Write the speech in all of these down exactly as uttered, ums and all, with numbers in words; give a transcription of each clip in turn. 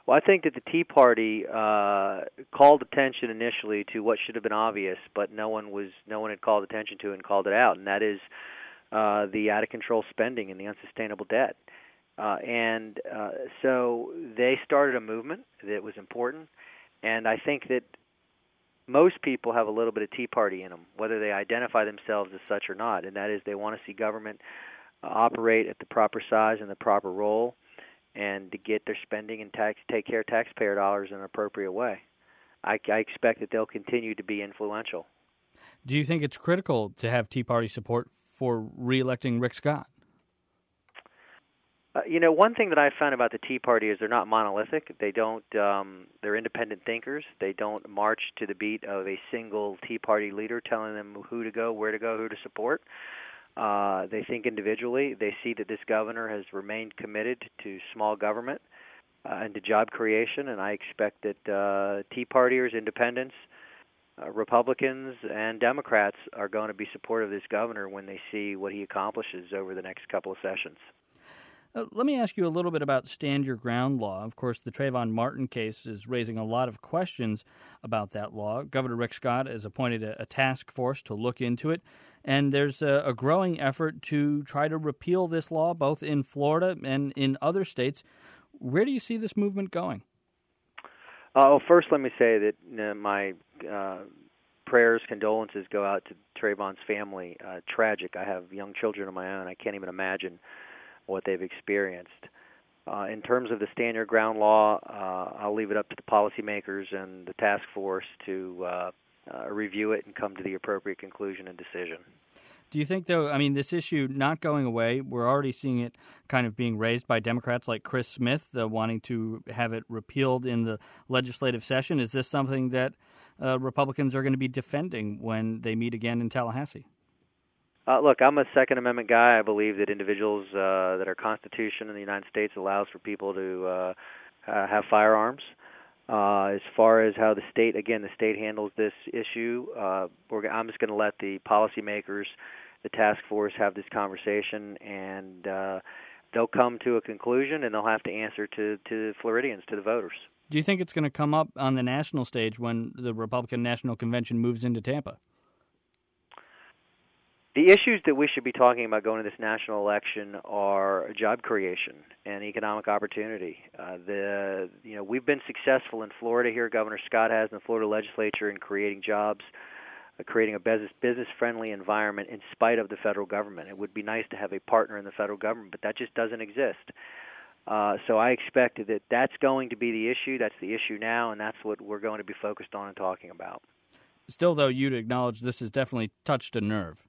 Well, I think that the Tea Party uh, called attention initially to what should have been obvious, but no one was no one had called attention to it and called it out, and that is uh, the out of control spending and the unsustainable debt. Uh, and uh, so they started a movement that was important, and I think that most people have a little bit of Tea Party in them, whether they identify themselves as such or not, and that is they want to see government uh, operate at the proper size and the proper role, and to get their spending and tax, take care of taxpayer dollars in an appropriate way. I, I expect that they'll continue to be influential. Do you think it's critical to have Tea Party support for re-electing Rick Scott? Uh, you know, one thing that I've found about the Tea Party is they're not monolithic. They don't. Um, they're independent thinkers. They don't march to the beat of a single Tea Party leader telling them who to go, where to go, who to support. Uh, they think individually. They see that this governor has remained committed to small government uh, and to job creation, and I expect that uh, Tea Partiers, independents, uh, Republicans, and Democrats are going to be supportive of this governor when they see what he accomplishes over the next couple of sessions. Uh, let me ask you a little bit about stand your ground law. Of course, the Trayvon Martin case is raising a lot of questions about that law. Governor Rick Scott has appointed a, a task force to look into it, and there's a, a growing effort to try to repeal this law, both in Florida and in other states. Where do you see this movement going? Uh, well, first, let me say that you know, my uh, prayers, condolences go out to Trayvon's family. Uh, tragic. I have young children of my own. I can't even imagine what they've experienced. Uh, in terms of the stand your ground law, uh, I'll leave it up to the policymakers and the task force to uh, uh, review it and come to the appropriate conclusion and decision. Do you think, though, I mean, this issue not going away, we're already seeing it kind of being raised by Democrats like Chris Smith, uh, wanting to have it repealed in the legislative session. Is this something that uh, Republicans are going to be defending when they meet again in Tallahassee? Uh, look, I'm a Second Amendment guy. I believe that individuals, uh, that our Constitution in the United States allows for people to uh, uh, have firearms. Uh, as far as how the state, again, the state handles this issue, uh, we're, I'm just going to let the policymakers, the task force, have this conversation, and uh, they'll come to a conclusion, and they'll have to answer to, to Floridians, to the voters. Do you think it's going to come up on the national stage when the Republican National Convention moves into Tampa? The issues that we should be talking about going to this national election are job creation and economic opportunity. Uh, the you know we've been successful in Florida here. Governor Scott has in the Florida legislature in creating jobs, uh, creating a business business friendly environment in spite of the federal government. It would be nice to have a partner in the federal government, but that just doesn't exist. Uh, so I expect that that's going to be the issue. That's the issue now, and that's what we're going to be focused on and talking about. Still, though, you'd acknowledge this has definitely touched a nerve.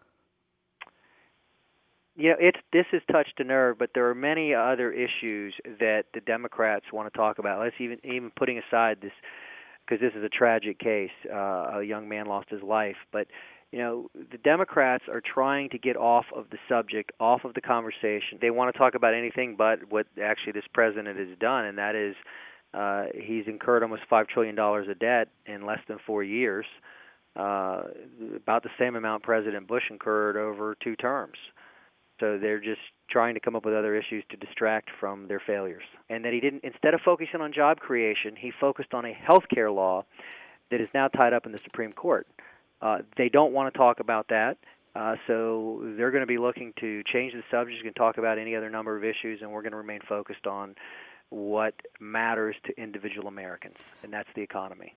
You know, it's this has touched a nerve, but there are many other issues that the Democrats want to talk about. Let's even even putting aside this, because this is a tragic case. Uh, a young man lost his life, but you know, the Democrats are trying to get off of the subject, off of the conversation. They want to talk about anything but what actually this president has done, and that is uh, he's incurred almost five trillion dollars of debt in less than four years, uh, about the same amount President Bush incurred over two terms. So they're just trying to come up with other issues to distract from their failures. And that he didn't, instead of focusing on job creation, he focused on a health care law that is now tied up in the Supreme Court. Uh, they don't want to talk about that, uh, so they're going to be looking to change the subject and talk about any other number of issues, and we're going to remain focused on what matters to individual Americans, and that's the economy.